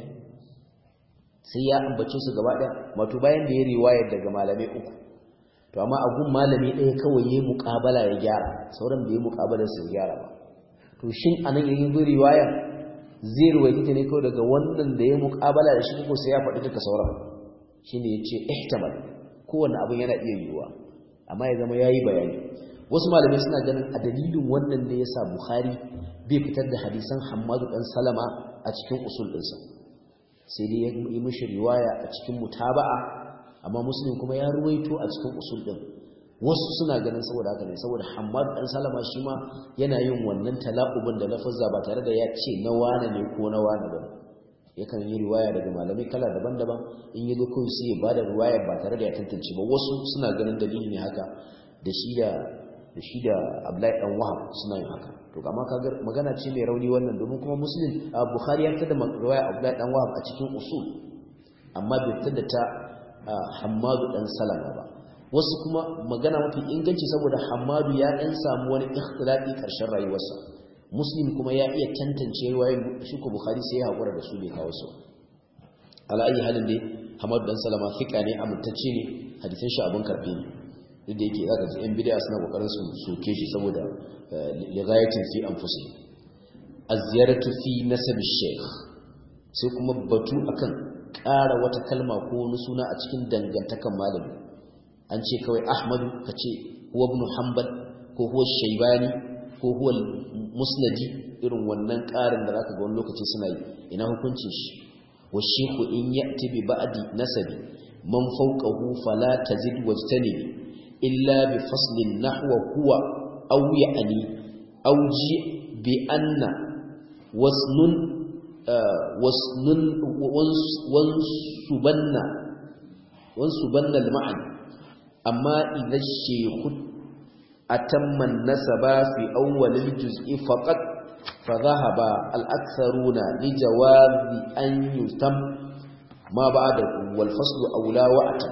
sai ya ambace su gaba daya wato bayan da ya riwaya daga malamai uku to amma a gun malami ɗaya kawai yayi muqabala ya gyara sauran bai yi muqabalar su gyara ba to shin anan yayin riwaya zai ruwaita ta ne kawai daga wannan da ya muƙabala da shi ko sai ya faɗi duka sauran shine yace ihtimal kowanne abin yana iya yiwuwa amma ya zama yayi bayani wasu malamai suna ganin a dalilin wannan da yasa Bukhari bai fitar da hadisan Hammad dan Salama a cikin usul ɗinsa sai dai ya yi mishi riwaya a cikin mutaba'a amma Muslim kuma ya ruwaito a cikin usul ɗin wasu suna ganin saboda haka ne saboda Hammad dan Salama shi ma yana yin wannan talaqubin da lafazza ba tare da ya ce na wane ne ko na wane ba yakan yi riwaya daga malamai kala daban-daban in yi kawai sai ya bada riwaya ba tare da ya tantance ba wasu suna ganin dalili ne haka da shi da da shi da Abdullahi dan Wahab suna yin haka to amma kaga magana ce mai rauni wannan domin kuma Muslim Bukhari ya tada riwaya Abdullahi dan Wahab a cikin usul amma bai tada ta Hammad dan Salama ba wasu kuma magana mafi inganci saboda Hammadu ya dan samu wani ikhtilafi karshen rayuwarsa Muslim kuma ya iya tantance riwayoyin shi ko Bukhari sai ya hakura da su bai kawo su ala ayi halin dai Hammad dan Salama fika ne amintacce ne hadisin shi abun karfi ne duk da yake zaka ji yan bid'a suna kokarin su soke shi saboda lighayatin fi anfusihim az-ziyaratu fi nasab ash-shaykh sai kuma batu akan ƙara wata kalma ko wani suna a cikin dangantakan malami an ce kawai Ahmadu kace huwa ibn Hanbal ko huwa Shaybani ko huwa Musnadi irin wannan ƙarin da zaka ga wani lokaci suna yi ina hukuncin shi wa shaykhu in ya'ti bi ba'di nasabi man fawqahu fala tazid wajtanibi illa bi faslin nahwa huwa aw ya'ni aw ji bi anna wasnun wasnun wansubanna wansubanna al-ma'an amma idha shaykhu atamma an-nasaba fi awwal al-juz'i faqat fa dhahaba al-aktharuna li jawazi an yutam ma ba'dahu wal faslu awla wa'ata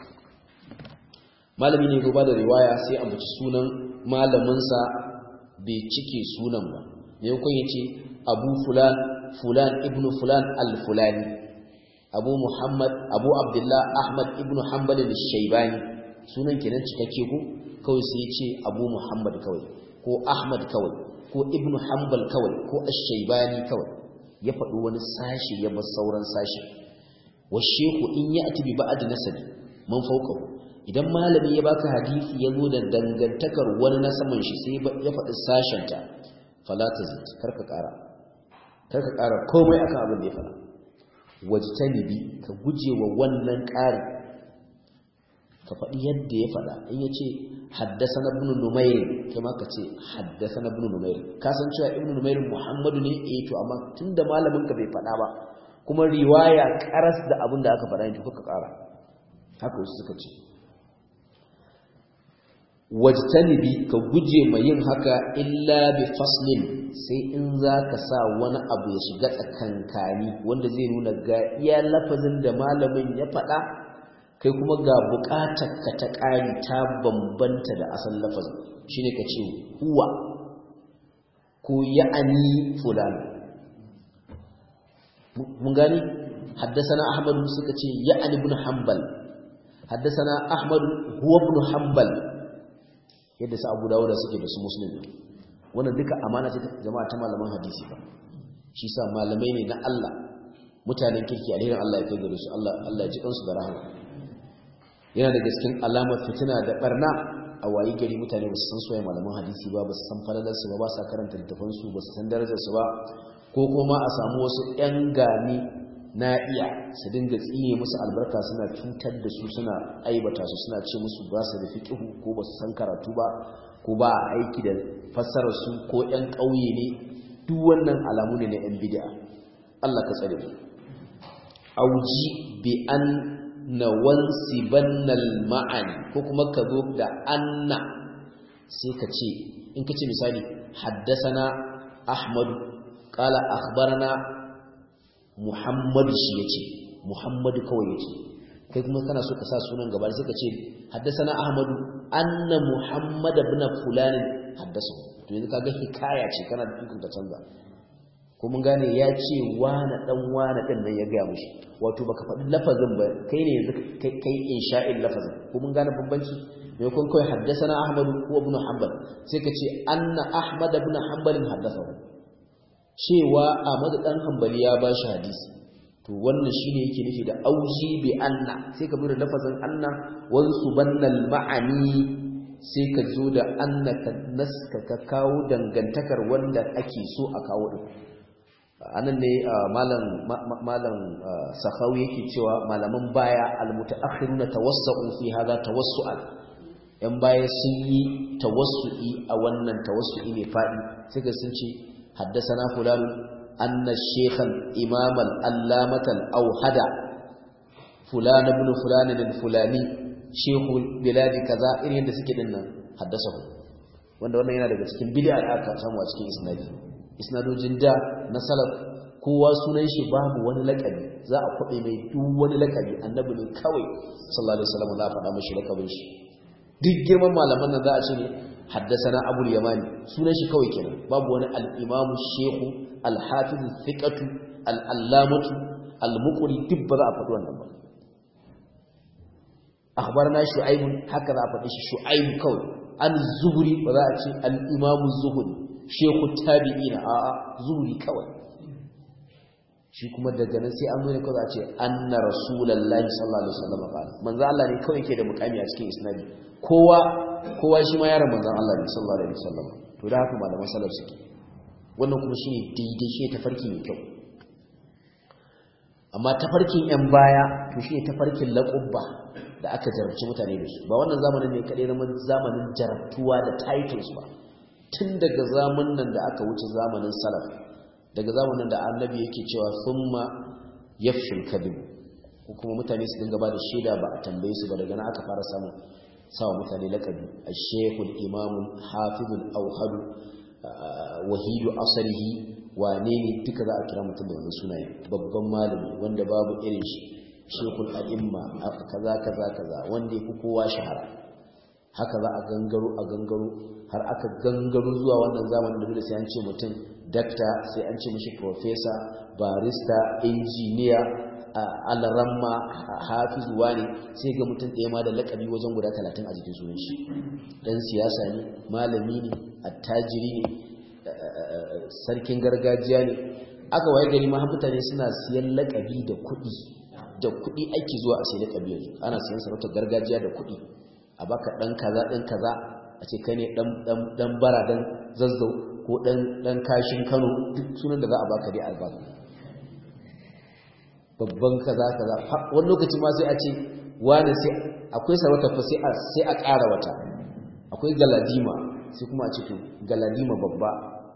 malami ne goba da riwaya sai ambaci sunan malamin sa bai cike sunan ba ne ko yace abu fulan fulan ibnu fulan al-fulani abu muhammad abu abdullah ahmad ibnu hanbal al-shaybani sunan kenan cikakke ko kawai sai yace abu muhammad kawai ko ahmad kawai ko ibnu hanbal kawai ko ash-shaybani kawai ya faɗi wani sashi ya bar sauran sashi wa shehu in ya'ti bi ba'd nasabi man fawqahu idan malami ya baka hadisi yazo da dangantakar wani na saman shi sai ya faɗi sashen ta fala tazid karka ƙara karka ƙara komai akan abin da ya faɗa wajtanibi ka gujewa wannan ƙari ka faɗi yadda ya faɗa in yace haddathana ibn numayr kai ma ka ce haddathana ibn numayr ka san cewa ibn numayr muhammadu ne eh to amma tunda malamin ka bai faɗa ba kuma riwaya karas da abin da aka faɗa ne kuka ƙara haka wasu suka ce wajtanibi ka guje mai yin haka illa bi faslin sai in zaka sa wani abu ya shiga tsakankani wanda zai nuna ga iya lafazin da malamin ya faɗa kai kuma ga buƙatar ka ta ƙari ta bambanta da asal lafazin shine ka ce huwa ko ya'ani fulan mun gani haddathana ahmad suka ce ya'ani ibn hanbal haddathana ahmad huwa ibn hanbal yadda su abu dawuda suke da su muslim wannan duka amana ce jama'a ta malaman hadisi ba shi sa malamai ne na Allah mutanen kirki alherin Allah ya kai gare su Allah Allah ya ji kansu da rahama yana da gaskin alamar fitina da barna a wayi gari mutane ba su san soyayya malaman hadisi ba ba su san falalar su ba ba sa karanta littafan su ba su san darajar su ba ko kuma a samu wasu ƴan gani na iya su dinga tsine musu albarka suna cutar da su suna aibata su suna ce musu ba su da fiqhu ko ba su san karatu ba ko ba aiki da fassarar su ko ƴan ƙauye ne duk wannan alamu ne na ƴan bid'a Allah ka tsare mu auji bi an nawansibannal ma'ani ko kuma ka zo da anna sai ka ce in ka ce misali haddasana ahmad qala akhbarana muhammad shi yace muhammad kawai yace kai kuma kana so ka sa sunan gaba sai ka ce haddasana ahmad anna muhammad ibn fulan haddasa to yanzu kaga hikaya ce kana da ikon ka canza ko mun gane ya ce wani dan wani din nan ya ga mushi wato baka faɗi lafazin ba kai ne yanzu kai kai insha'il lafazin ko mun gane bambanci me kun kai haddathana ahmad ko ibn hanbal sai ka ce anna ahmad ibn hanbal haddathahu cewa ahmad dan hanbali ya bashi hadisi to wannan shine yake nufi da auji bi anna sai ka bi da lafazin anna wansu bannal ma'ani sai ka zo da annaka naska ka kawo dangantakar wanda ake so a kawo din anan ne malam malam sakhawi yake cewa malaman baya almutaakhiruna tawassau fi hada tawassu'an yan baya sun yi tawassu'i a wannan tawassu'i ne fadi sai ga sun ce haddathana fulan anna shaykhan imam al-allamah al-awhada fulan ibn fulan al-fulani shaykhul bilad kaza irin da suke dinnan haddasahu wanda wannan yana daga cikin bid'a da aka samu a cikin isnadi isnadojin da na salaf kowa sunan shi babu wani lakabi za a kwabe mai duk wani lakabi annabi ne kawai sallallahu alaihi wasallam za a faɗa mashi lakabin shi duk girman malaman nan za a ce ne haddasana abul yamani sunan shi kawai kenan babu wani al-imam shaykh al-hafiz thiqatu al-allamatu al-muqri duk ba za a faɗi wannan ba akhbarana shu'aib haka za a faɗi shi shu'aib kawai an zuhri ba za a ce al-imam az-zuhri shehu tabi'ina a a zuhuri kawai shi kuma daga nan sai an zo ne kawai a ce anna rasulullahi sallallahu alaihi wasallam qala manzo Allah ne kawai yake da mukami a cikin isnadi kowa kowa shi ma yaron manzo Allah ne sallallahu alaihi wasallam to da haka malaman salaf suke wannan kuma shine daidai shi tafarki mai kyau amma tafarkin yan baya to shine tafarkin laqabba da aka jarabci mutane da su ba wannan zamanin ne kadai zaman zamanin jarabtuwa da titles ba tun daga zamanin da aka wuce zamanin salaf daga zamanin da annabi yake cewa summa yafshul kadhib ko kuma mutane su dinga ba da shaida ba a tambaye su ba daga nan aka fara samun sawa mutane laqabi ash-shaykh al-imam al-hafiz al-awhad wahidu asrihi wane ne duka za a kira mutum da wannan sunaye babban malami wanda babu irin shi shekul al'imma kaza kaza kaza wanda yafi kowa shahara haka za a gangaro a gangaro har aka gangaro zuwa wannan zamanin da dole sai an ce mutum doctor sai an ce mishi professor barista engineer alaramma hafiz wani sai ga mutum ɗaya ma da lakabi wajen guda talatin a jikin sunan shi dan siyasa ne malami ne attajiri ne sarkin gargajiya ne aka waye gari ma mutane suna siyan lakabi da kuɗi da kuɗi ake zuwa a sai lakabi yanzu ana siyan sarautar gargajiya da kuɗi a baka dan kaza dan kaza a ce kai ne dan dan dan bara dan zazzau ko dan dan kashin Kano duk sunan da za a baka dai albaka babban kaza kaza wani lokaci ma sai a ce wani sai akwai sarautar fa sai a sai a ƙara wata akwai galadima sai kuma a ce to galadima babba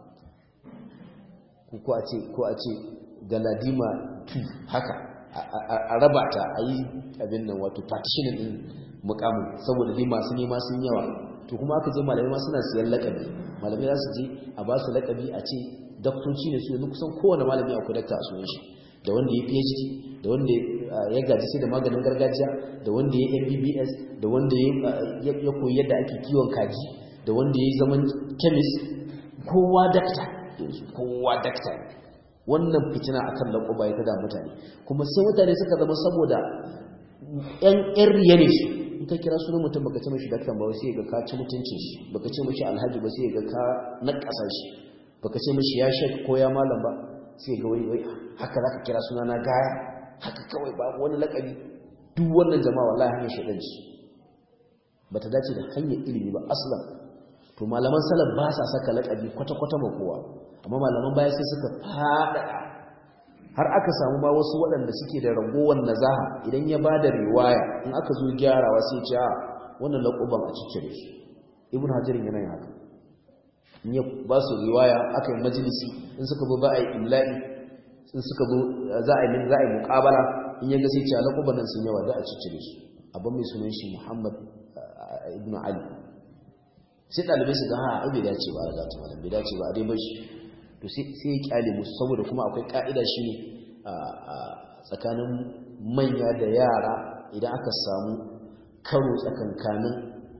ko a ce ko a ce galadima two haka a raba ta a yi abin nan wato partitioning din mukamin saboda dai masu nema sun yawa to kuma aka je malamai ma suna siyan lakabi malamai za su je a ba su lakabi a ce daktoci ne su yanzu kusan kowane malami akwai dakta a sunan shi da wanda ya PhD da wanda ya gaji sai da maganin gargajiya da wanda ya M B B S da wanda ya koyi yadda ake kiwon kaji da wanda ya zaman chemist kowa dakta yanzu kowa dakta ne wannan fitina akan laƙuba ya tada mutane kuma sai mutane suka zama saboda ƴan ƴan riya ne su in ka kira sunan mutum baka ce mishi daktan ba sai ga ka ci mutuncin shi baka ce mishi alhaji ba sai ga ka nakasa shi baka ce mishi ya shek ko ya malam ba sai ga wai wai haka zaka kira sunana gaya haka kawai ba wani lakabi duk wannan jama'a wallahi hanyar shedan shi bata dace da hanyar ilimi ba aslan to malaman salaf ba sa saka lakabi kwata-kwata ba kowa amma malaman baya sai suka fada har aka samu ma wasu waɗanda suke da ragowar nazaha idan ya bada riwaya in aka zo gyarawa sai ce a wannan laquban a cikin shi ibnu hajarin yana yin haka in ya ba su riwaya aka yi majalisi in suka zo ba a yi imla'i in suka zo za a yi za a yi muqabala in ya ga sai ce laquban nan sun yawa da a cikin shi abban mai sunan shi Muhammad ibnu Ali sai dalibai su ga ha ai bai dace ba ga malam bai dace ba a dai bashi to sai sai ya kyale musu saboda kuma akwai kaida shi ne a tsakanin manya da yara idan aka samu karo tsakankanin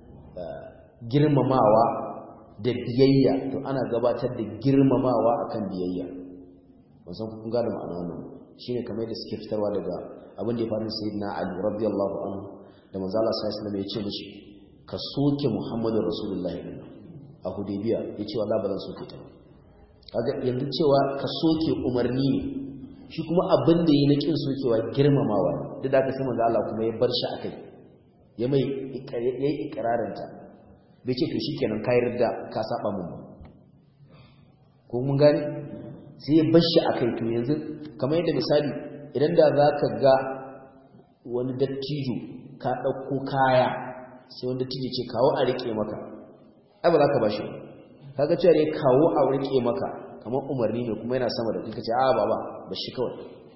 girmamawa da biyayya to ana gabatar da girmamawa akan biyayya wasan kun ga da ma'ana wannan shine kamar da suke fitarwa daga abin da ya faru sayyidina Ali radiyallahu anhu da manzo Allah sallallahu alaihi wasallam ya ce mishi ka soke Muhammadu Rasulullahi ɗin a Hudaybiya ya ce wallahi ba zan soke ta ba kaga yanzu cewa ka soke umarni ne shi kuma abin da yi na kin sokewa girmamawa duk da aka sai manzo Allah kuma ya bar shi akai ya mai yayi ikrarin ta bai ce to shikenan ka yarda ka saba mun ko mun gane sai ya bar shi akai to yanzu kamar yadda misali idan da zaka ga wani dattijo ka dauko kaya sai wanda tije ce kawo a rike maka ai ba za ka bashi kaga cewa ne kawo a rike maka kamar umarni ne kuma yana sama da kika ce a baba ba shi kawai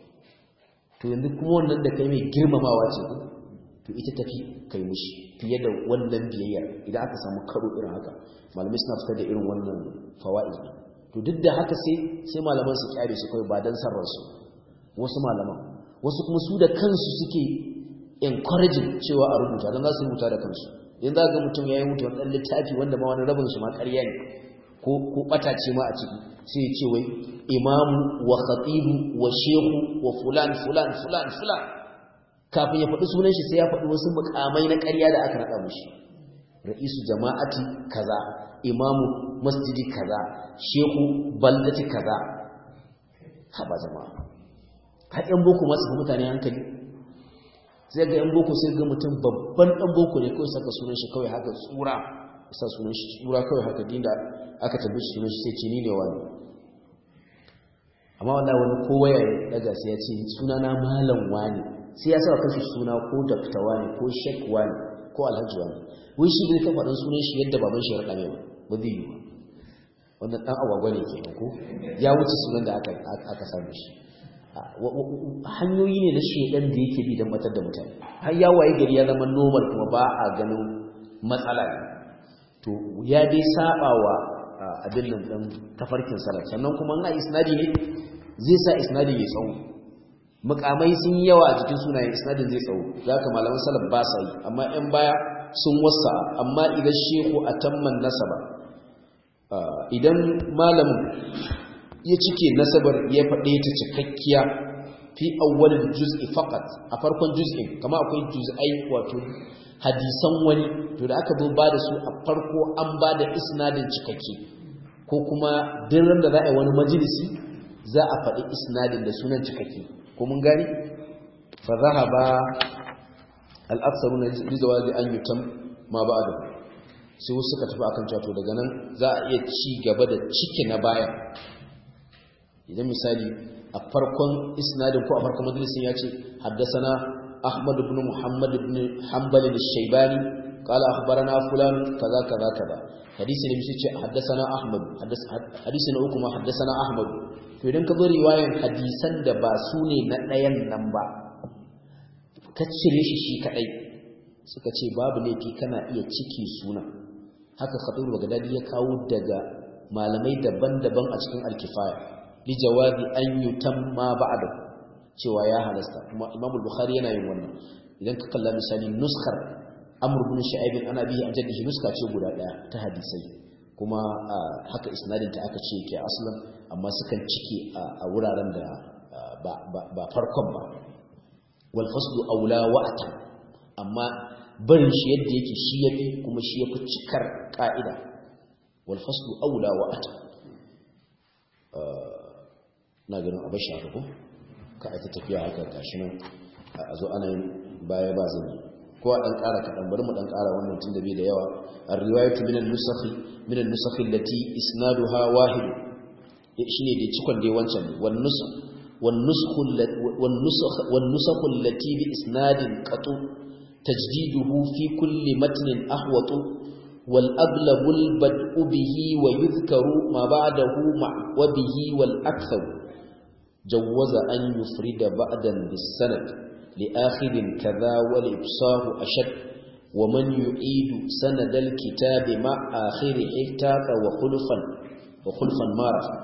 to yanzu kuma wannan da kai mai girmamawa ce to ita tafi kai mishi fiye da wannan biyayya idan aka samu karo irin haka malamai suna fitar da irin wannan fawaid to duk da haka sai sai malaman su kyare su kai ba dan sarrar su wasu malaman wasu kuma su da kansu suke encouraging cewa a rubuta don za su rubuta da kansu yanzu za ga mutum ya yi mutu wani ɗan littafi wanda ma wani rabin su ma ƙarya ne ko ɓatace ma a ciki sai ya ce wai imamu wa khatibu wa shehu wa fulan fulan fulan fulan kafin ya faɗi sunan shi sai ya faɗi wasu mukamai na ƙarya da aka naɗa mushi ra'isu jama'ati kaza imamu masjidi kaza shehu baldati kaza haba jama'a har yan boko masu fi mutane hankali sai ga yan boko sai ga mutum babban dan boko ne kawai saka sunan shi kawai haka tsura sa sunan shi tsura kawai haka dinda aka tabbaci sunan shi sai ce ni ne wani amma wallahi wani kowa ya daga sai ya ce sunana malam wani sai ya saka kashi suna ko dakta wani ko shek wani ko alhaji wani wai shi bai kafa dan sunan shi yadda baban shi ya rada mai ba zai yi wannan dan agwagwa ne kenan ko ya wuce sunan da aka aka samu shi hanyoyi ne na shedan da yake bi dan matar da mutane har ya waye gari ya zama normal kuma ba a ganin matsala ne to ya dai sabawa abin nan dan tafarkin salaf sannan kuma na isnadi ne zai sa isnadi ya tsawo mukamai sun yawa a cikin sunayen isnadin zai tsawo zaka malaman salaf ba sa yi amma ɗan baya sun wasa amma idan shehu atamman nasaba idan malamin ya cike nasabar ya faɗe ta cikakkiya fi awwalil juz'i faqat a farkon juz'in kama akwai juz'ai wato hadisan wani to da aka zo ba da su a farko an ba da isnadin cikakke ko kuma diran da za a yi wani majalisi za a faɗi isnadin da sunan cikakke ko mun gani fa zahaba al-aktharuna li zawazi an yutam ma ba'da sai wasu suka tafi akan cewa to daga nan za a iya ci gaba da cike na baya idan misali a farkon isnadin ko a farkon majalisin ya ce haddasana Ahmad ibn Muhammad ibn Hanbal al-Shaybani qala akhbarana fulan kaza kaza kaza hadisi ne bishi ce haddasana Ahmad hadisi na uku ma haddasana Ahmad to idan ka zo riwayan hadisan da ba su ne na ɗayan nan ba ka cire shi shi kadai suka ce babu laifi kana iya ciki suna haka Khatib Baghdadi ya kawo daga malamai daban-daban a cikin al-Kifaya li jawabi an yutamma ba'da cewa ya halasta kuma Imam al-Bukhari yana yin wannan idan ka kalla misali nuskhar Amr ibn Shu'aib an abi an jaddihi nuska ce guda daya ta hadisai kuma haka isnadin ta aka ce yake aslan amma sukan cike a wuraren da ba farkon ba wal faslu aula wa'ata amma barin shi yadda yake shi yafi kuma shi yafi cikar ka'ida wal faslu aula wa'ata na ganin abashi haka ko ka aita tafiya haka gashi nan a zo ana yin baya ba zan yi ko a dan ƙara kaɗan bari mu dan ƙara wannan tun da bai da yawa ar-riwayatu min an-nusakh min an-nusakh allati isnaduha wahid shine da cikon dai wancan wan nusakh wan nusakh wan nusakh wan nusakh allati bi isnadin qatu tajdiduhu fi kulli matnin ahwatu wal ablaghu al-bad'u bihi wa yudhkaru ma ba'dahu ma wa bihi wal akthar جوز أن يفرد بعدا بالسند لآخر كذا والإبصار أشد ومن يعيد سند الكتاب مع آخر احتاق وخلفا وخلفا مارفا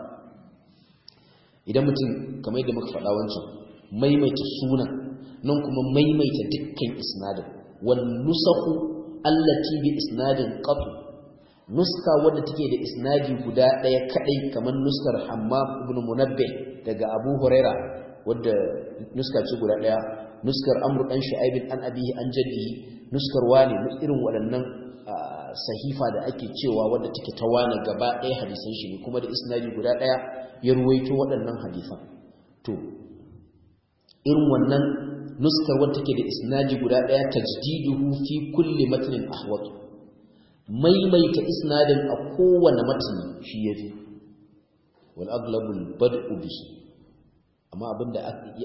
إذا متن كما يدى مكفى الأوانشا ميميت السنة ننكم ميميت دكا إسناد والنسخ التي بإسناد قطع nuska wadda take da isnadi guda daya kadai kamar nuskar Hammam ibn Munabbih daga Abu Huraira wadda nuska ce guda daya nuskar Amr dan Shu'aib an abihi an jaddihi nuskar wani irin waɗannan sahifa da ake cewa wadda take ta wani gaba daya hadisan shi ne kuma da isnadi guda daya ya ruwaito waɗannan hadisan to irin wannan nuskar wadda take da isnadi guda daya tajdiduhu fi kulli matnin ahwat maimaita isnadin a kowane matni shi yafi wal aglabul bad'u bihi amma abinda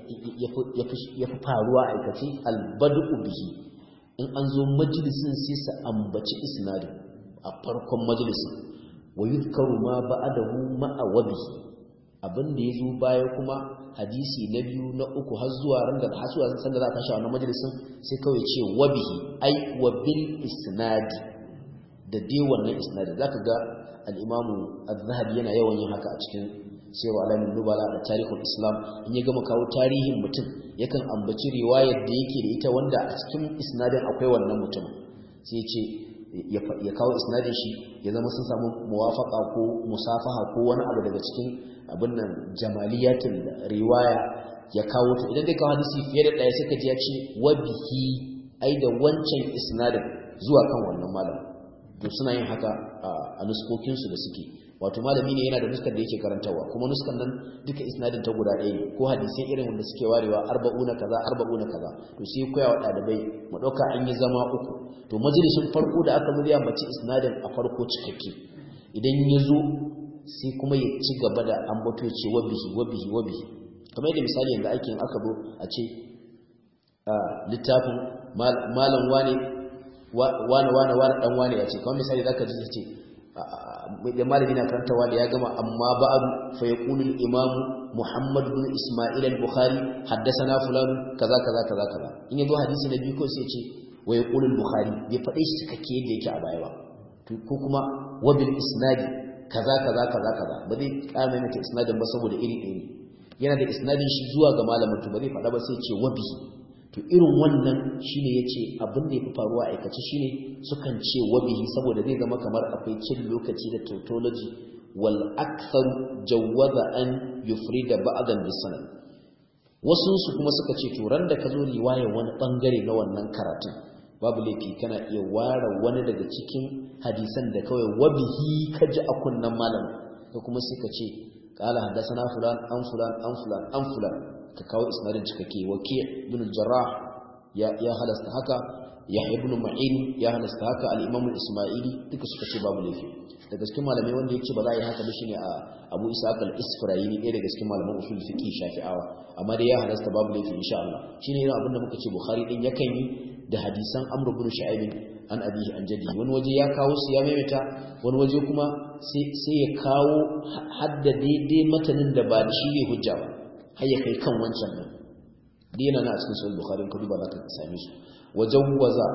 yafi faruwa aikace al bad'u bihi in an zo majalisin sai sa ambaci isnadin a farkon majalisin wa yuzkaru ma ba'dahu ma'a wabihi abinda yazo baya kuma hadisi na biyu na uku har zuwa ran da har zuwa san da za ta tashi a wannan majalisin sai kawai ce wabihi ai wa bil isnadi da dai wannan isnadi zaka ga al-Imam Az-Zahabi yana yawan yin haka a cikin Sirru Alamin Nubala da Tarikhul Islam in ya gama kawo tarihin mutum yakan ambaci riwayar da yake da ita wanda a cikin isnadin akwai wannan mutum sai ya ce ya kawo isnadin shi ya zama sun samu muwafaqa ko musafaha ko wani abu daga cikin abin nan jamaliyatul riwaya ya kawo to idan dai kawo hadisi fiye da daya sai ka ji ya ce wa bihi ai da wancan isnadin zuwa kan wannan malam to suna yin haka a nuskokin su da suke wato malami ne yana da nuskar da yake karantawa kuma nuskan nan duka isnadin ta guda ɗaya ne ko hadisai irin wanda suke warewa arba'una kaza arba'una kaza to sai koya wa dalibai mu dauka an yi zama uku to majalisin farko da aka murya mace isnadin a farko cikakke idan ya zo sai kuma ya ci gaba da ambato ce wabihi wabihi wabihi kamar yadda misali yanzu ake yin aka zo a ce littafin malam wane wane wane wane dan wane ya ce kamar misali zaka ji ce da malami na karantawa da ya gama amma ba'du fa yaqulu al-imam Muhammad ibn Isma'il al-Bukhari haddathana fulan kaza kaza kaza kaza in yazo hadisi na biyu ko sai ya ce wa yaqulu al-Bukhari bai fade shi cikakke yadda yake a baya ba ko kuma wabil isnadi kaza kaza kaza kaza ba zai kame mata isnadin ba saboda iri iri yana da isnadin shi zuwa ga malamin to ba zai fada ba sai ya ce wabi to irin wannan shine yace abin da yafi faruwa aikace shine sukan ce wabihi saboda zai zama kamar akwai cin lokaci da tautology wal akthar jawaza an yufrida ba'dan bisanad wasu su kuma suka ce to ran da kazo riwaya wani bangare na wannan karatun babu laifi kana iya ware wani daga cikin hadisan da kawai wabihi kaji a kunnan malam ko kuma sai ka ce qala hadathana fulan an fulan an fulan an fulan ka kawo isnadin cikakke waki' ibn al-jarrah ya ya halasta haka yahya ibn ma'in ya halasta haka al-imam al-isma'ili duka suka ce babu laifi daga cikin malamai wanda yake ba za a yi haka ba shine a Abu Ishaq al-Isfirayini ɗaya daga cikin malaman usul fiqh Shafi'awa amma dai ya halasta babu laifi insha Allah shine yana abinda muka ce Bukhari din yakan yi da hadisan Amr ibn Shu'aib an abihi an jaddi wani waje ya kawo su ya maimaita wani waje kuma sai sai ya kawo hadda daidai matanin da ba shi ne hujja ba har ya kai kan wancan nan dina na cikin sahih Bukhari ka duba zaka same su wajawwaza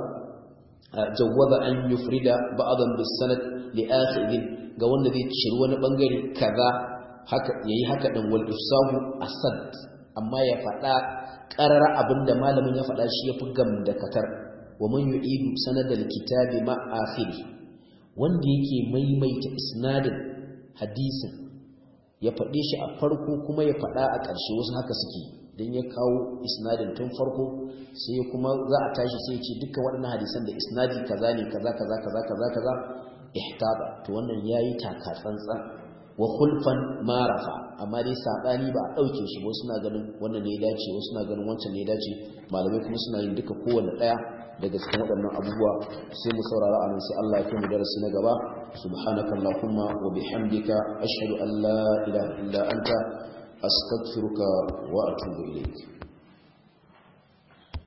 jawwaza an yufrida ba'dan bis sanad li akhir ga wanda zai ciri wani bangare kaza haka yayi haka dan wal ifsahu asad amma ya fada qarara abinda malamin ya fada shi yafi gam da katar wa man yu'idu sanadal kitabi ma akhiri wanda yake maimaita isnadin hadisin ya fade shi a farko kuma ya fada a ƙarshe wasu haka suke dan ya kawo isnadin tun farko sai kuma za a tashi sai ya ce dukkan waɗannan hadisan da isnadi kaza ne kaza kaza kaza kaza kaza ihtaba to wannan yayi taka tsantsan wa khulfan marafa amma dai sabani ba a dauke shi ba suna ganin wannan ne ya dace wasu suna ganin wancan ne ya dace malamai kuma suna yin duka kowanne daya daga cikin waɗannan abubuwa sai mu saurara anan sai Allah ya kai mu darasi na gaba subhanakallahumma wa bihamdika ashhadu an la ilaha illa anta astaghfiruka wa atubu ilayk